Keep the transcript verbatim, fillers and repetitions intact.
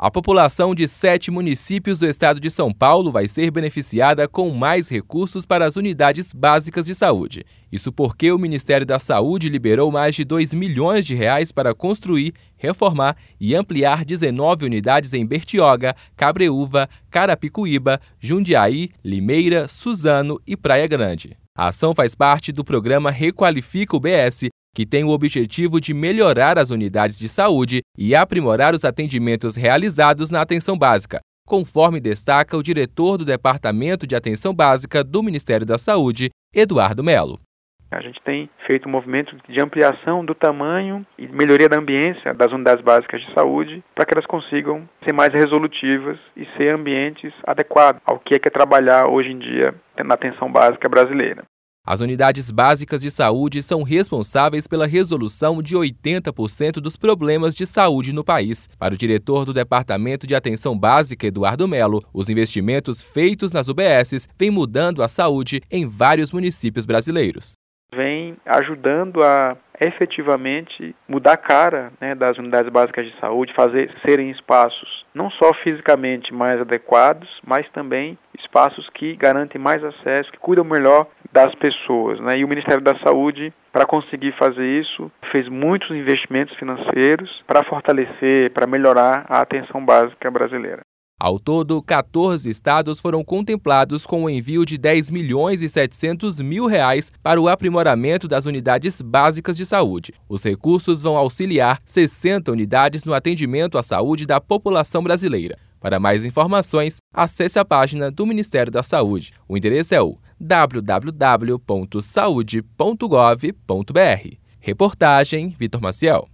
A população de sete municípios do estado de São Paulo vai ser beneficiada com mais recursos para as unidades básicas de saúde. Isso porque o Ministério da Saúde liberou mais de dois milhões de reais para construir, reformar e ampliar dezenove unidades em Bertioga, Cabreúva, Carapicuíba, Jundiaí, Limeira, Suzano e Praia Grande. A ação faz parte do programa Requalifica U B S, que tem o objetivo de melhorar as unidades de saúde e aprimorar os atendimentos realizados na atenção básica, conforme destaca o diretor do Departamento de Atenção Básica do Ministério da Saúde, Eduardo Melo. A gente tem feito um movimento de ampliação do tamanho e melhoria da ambiência das unidades básicas de saúde para que elas consigam ser mais resolutivas e ser ambientes adequados ao que é, que é trabalhar hoje em dia na atenção básica brasileira. As unidades básicas de saúde são responsáveis pela resolução de oitenta por cento dos problemas de saúde no país. Para o diretor do Departamento de Atenção Básica, Eduardo Melo, os investimentos feitos nas U B Ss vêm mudando a saúde em vários municípios brasileiros. Vem ajudando a efetivamente mudar a cara, né, das unidades básicas de saúde, fazer serem espaços não só fisicamente mais adequados, mas também espaços que garantem mais acesso, que cuidam melhor das pessoas, né? E o Ministério da Saúde, para conseguir fazer isso, fez muitos investimentos financeiros para fortalecer, para melhorar a atenção básica brasileira. Ao todo, quatorze estados foram contemplados com o envio de dez milhões e setecentos mil reais para o aprimoramento das unidades básicas de saúde. Os recursos vão auxiliar sessenta unidades no atendimento à saúde da população brasileira. Para mais informações, acesse a página do Ministério da Saúde. O endereço é o w w w ponto saude ponto gov ponto b r. Reportagem Vitor Maciel.